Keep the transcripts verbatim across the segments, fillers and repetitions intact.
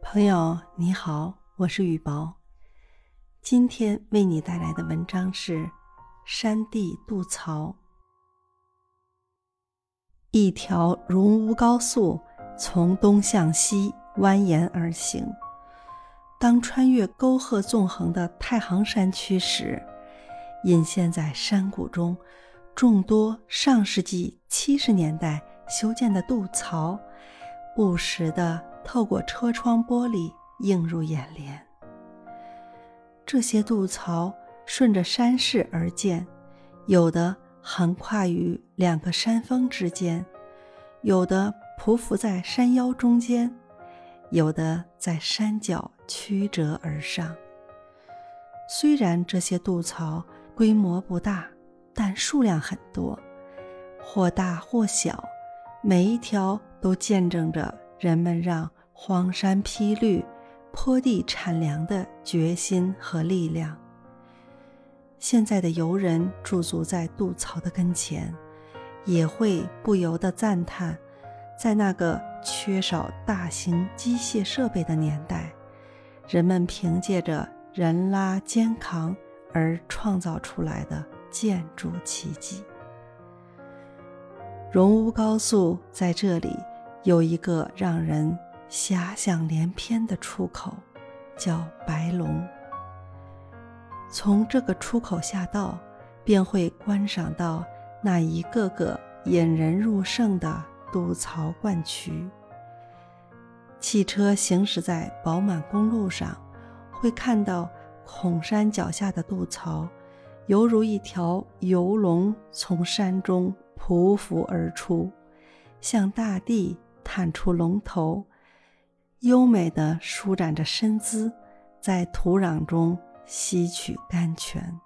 朋友你好，我是雨薄。今天为你带来的文章是山地渡槽。一条荣乌高速从东向西蜿蜒而行，当穿越沟壑纵横的太行山区时，隐现在山谷中众多上世纪七十年代修建的渡槽，不时地透过车窗玻璃映入眼帘。这些渡槽顺着山势而建，有的横跨于两个山峰之间，有的匍匐在山腰中间，有的在山脚曲折而上。虽然这些渡槽规模不大，但数量很多，或大或小，每一条都见证着人们让荒山披绿、坡地产粮的决心和力量。现在的游人驻足在渡槽的跟前，也会不由得赞叹，在那个缺少大型机械设备的年代，人们凭借着人拉肩扛而创造出来的建筑奇迹。荣乌高速在这里有一个让人遐想连篇的出口，叫白龙。从这个出口下道，便会观赏到那一个个引人入胜的渡槽灌渠。汽车行驶在饱满公路上，会看到孔山脚下的渡槽犹如一条游龙从山中匍匐而出，向大地探出龙头，优美地舒展着身姿，在土壤中吸取甘泉。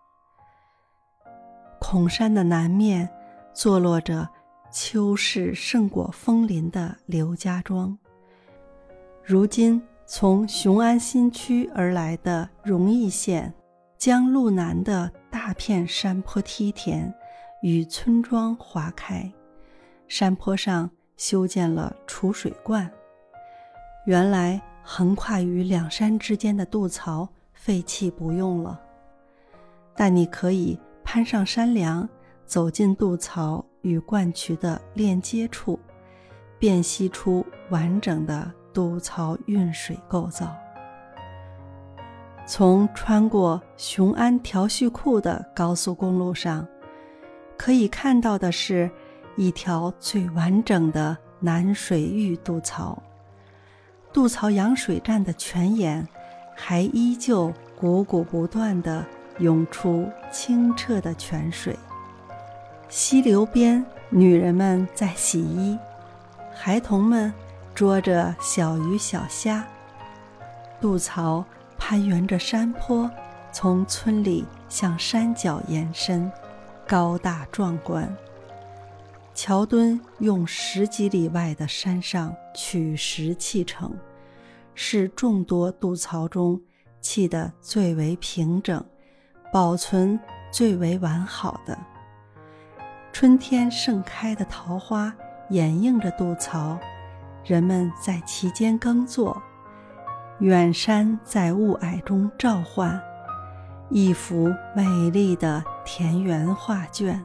孔山的南面坐落着秋市圣果枫林的刘家庄。如今从雄安新区而来的荣义县，将路南的大片山坡梯田与村庄划开，山坡上修建了储水罐。原来横跨于两山之间的渡槽废弃不用了，但你可以攀上山梁，走进渡槽与灌渠的链接处，辨析出完整的渡槽运水构造。从穿过雄安调蓄库的高速公路上，可以看到的是一条最完整的南水峪渡槽。渡槽扬水站的泉眼还依旧汩汩不断地涌出清澈的泉水。溪流边，女人们在洗衣，孩童们捉着小鱼小虾。渡槽攀援着山坡，从村里向山脚延伸，高大壮观。桥墩用十几里外的山上取石砌成，是众多渡槽中砌得最为平整、保存最为完好的。春天盛开的桃花掩映着渡槽，人们在其间耕作，远山在雾霭中召唤，一幅美丽的田园画卷。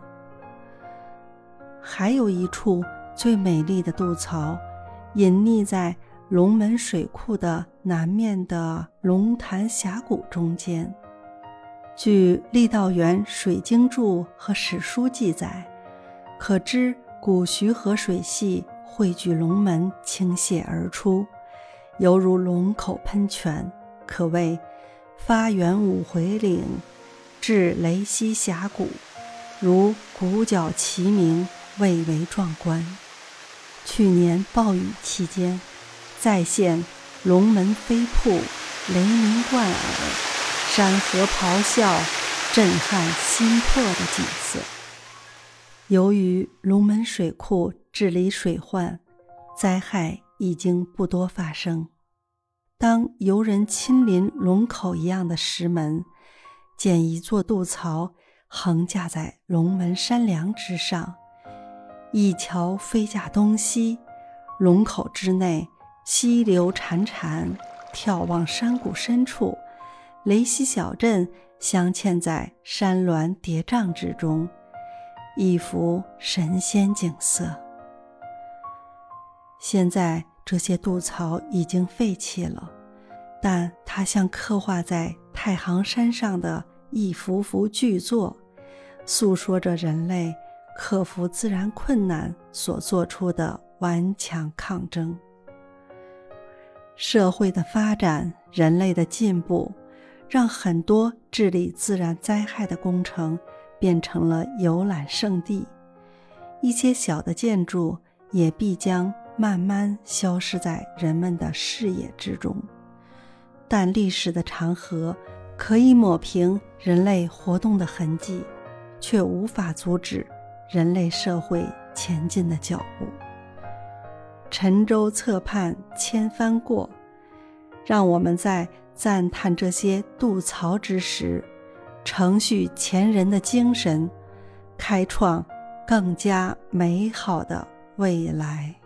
还有一处最美丽的渡槽，隐匿在龙门水库的南面的龙潭峡谷中间。据郦道元水经注和史书记载，可知古徐河水系汇聚龙门倾泻而出，犹如龙口喷泉，可谓发源五回岭，至雷溪峡谷，如鼓角齐鸣，蔚为壮观。去年暴雨期间，再现龙门飞瀑，雷鸣贯耳，山河咆哮，震撼心魄的景色。由于龙门水库治理水患，灾害已经不多发生。当游人亲临龙口一样的石门，建一座渡槽横架在龙门山梁之上，一桥飞架东西，龙口之内溪流潺潺， 眺望山谷深处，雷溪小镇镶嵌在山峦叠嶂之中，一幅神仙景色。现在这些渡槽已经废弃了，但它像刻画在太行山上的一幅幅巨作，诉说着人类克服自然困难所做出的顽强抗争。社会的发展，人类的进步，让很多治理自然灾害的工程变成了游览胜地，一些小的建筑也必将慢慢消失在人们的视野之中。但历史的长河可以抹平人类活动的痕迹，却无法阻止人类社会前进的脚步。沉舟侧畔千帆过，让我们在赞叹这些渡槽之时，承续前人的精神，开创更加美好的未来。